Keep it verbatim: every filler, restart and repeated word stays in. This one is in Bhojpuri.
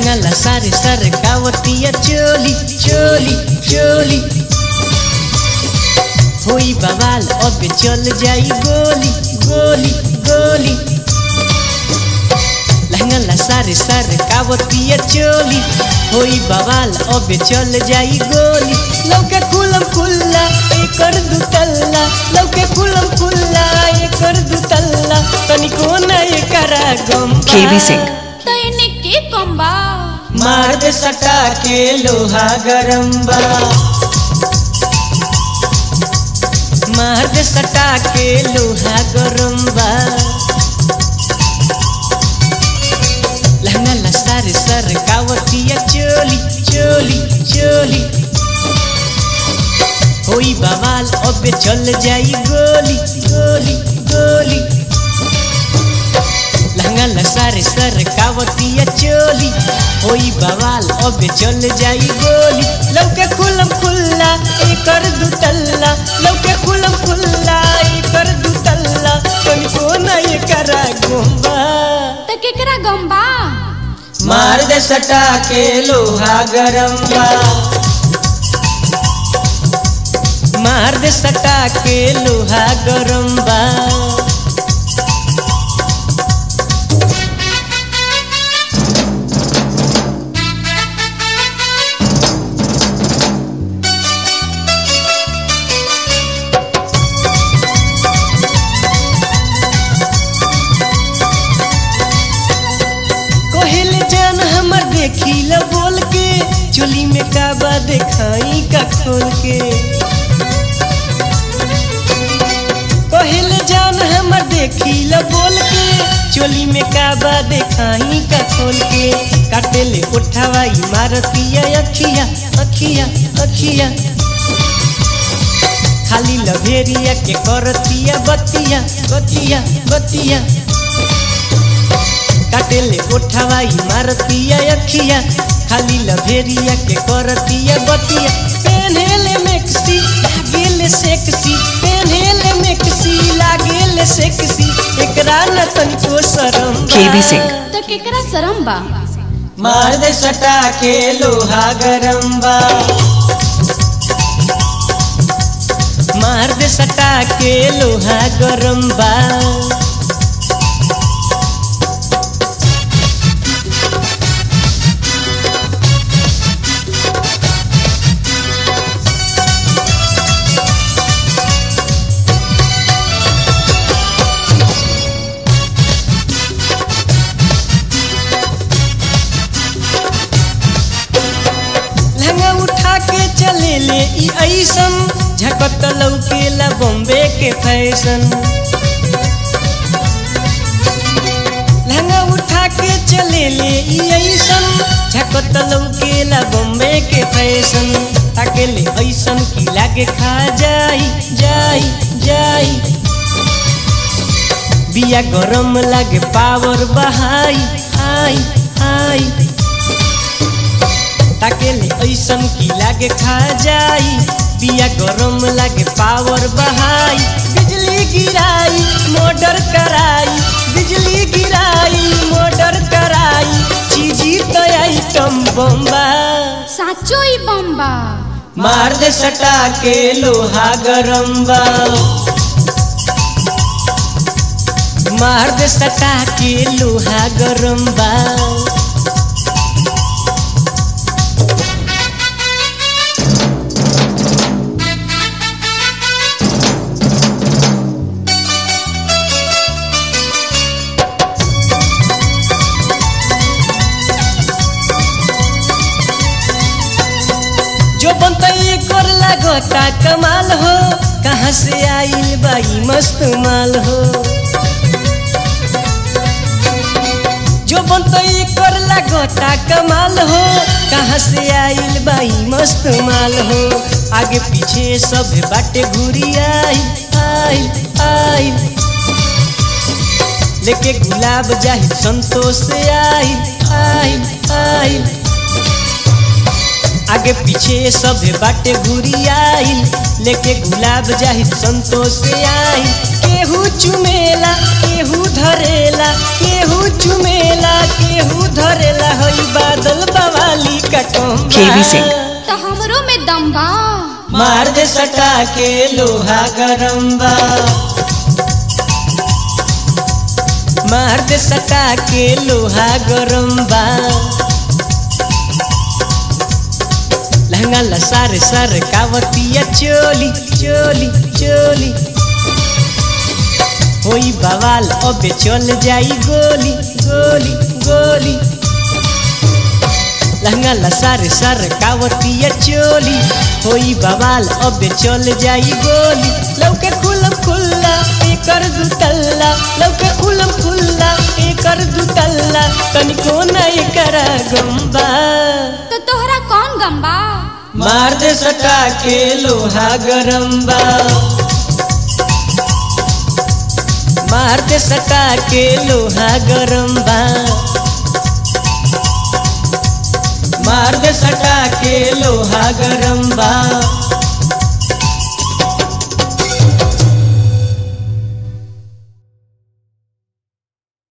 लहंगा सारे सर कावतिया चोली चोली चोली होई बवाल अब चल जाई गोली गोली गोली लहंगा सारे सर कावतिया चोली होई बवाल अब चल जाई गोली लौके खुलम खुल्ला एकर दुतल्ला लौके खुलम खुल्ला एकर दुतल्ला तनिको न एकरा गम केबी सिंह तैने के कंबा मार दे सटा के लोहा गरम बा मार दे सटा के लोहा गरम बा लहंगा सारे सर कावतिया चोली चोली चोली होई बवाल अब चल जाई गोली गोली गोली लहंगा सारे सर कावतिया चोली होई बवाल अब चल जाई गोली लौके खुलम खुल्ला एकर दुतल्ला लौके खुलम खुल्ला एकर दुतल्ला तनिको न एकरा गोंबा त केकरा गंबा मार दे सटा के लोहा गरम बा मार दे सटा के लोहा गरम बा देखिल बोल के चोली में काबा देखाई का खोल के कहल जान हमर देखिल बोल के चोली में काबा देखाई का खोल के काटे ले उठावा इमारतिया अखिया अखिया अखिया खाली लभेरिया के करतिया बतिया बतिया बतिया काटे ले उठावा इमारतिया अखिया खाली लभेरिया के करतिया बतिया पेन्हेले मैक्सी लागेले सेक्सी पेन्हेले मैक्सी लागेले सेक्सी एकरा न तनिको शरम केबी सिंह त केकरा शरम बा मार दे सटा के लोहा गरम बा मार दे सटा के लोहा गरम बा चले ले ई ऐसन झकत लौकेला बॉम्बे के फैशन लहंगा उठा के चले ले ई ऐसन झकत लौकेला बॉम्बे के फैशन ताके ले ऐसन की लागे खा जाई जाई जाई बिया गरम लागे पावर बहाई आई आई ताके ले ऐसन की लागे खा जाई बिया गरम लागे पावर बहाई बिजली गिराई मोटर कराई बिजली गिराई मोटर कराई चीजी तो आइटम बम्बा साचो ही बम्बा मार दे सटा के लोहा गरम बा मार दे सटा के लोहा गरम बा जो बनतई कर लागता कमाल हो कहाँ से आइल बाई मस्त माल हो जो बनतई कर लागता कमाल हो कहाँ से आइल बाई मस्त माल हो आगे पीछे सब बाटे घूरी आई आई आई लेके गुलाब जाहि संतोष से आई आई आई आगे पीछे सब बाटे घूरी आई लेके गुलाब जाहि संतोष से आई केहू चुमेला केहू धरेला केहू चुमेला केहू धरेला हई बादल बवाली का टोंबा केवी सिंह। तो हमरो में दम बा। मार दे सटा के लोहा गरम बा मार दे सटा के लोहा गरम बा लहंगा लसार सर कावतिया चोली चोली चोली होई बवाल अबे चल जाई गोली गोली गोली लहंगा लसार सर कावतिया चोली होई बवाल अबे चल जाई गोली लौके खुलम खुल्ला एकर दुतल्ला लौके खुलम खुल्ला एकर दुतल्ला तनिको ना एकरा गंबा तो तोहरा कौन गम बा? मार दे सटा के लोहा गरम बा मार दे सटा के लोहा गरम बा मार दे सटा के लोहा गरम बा।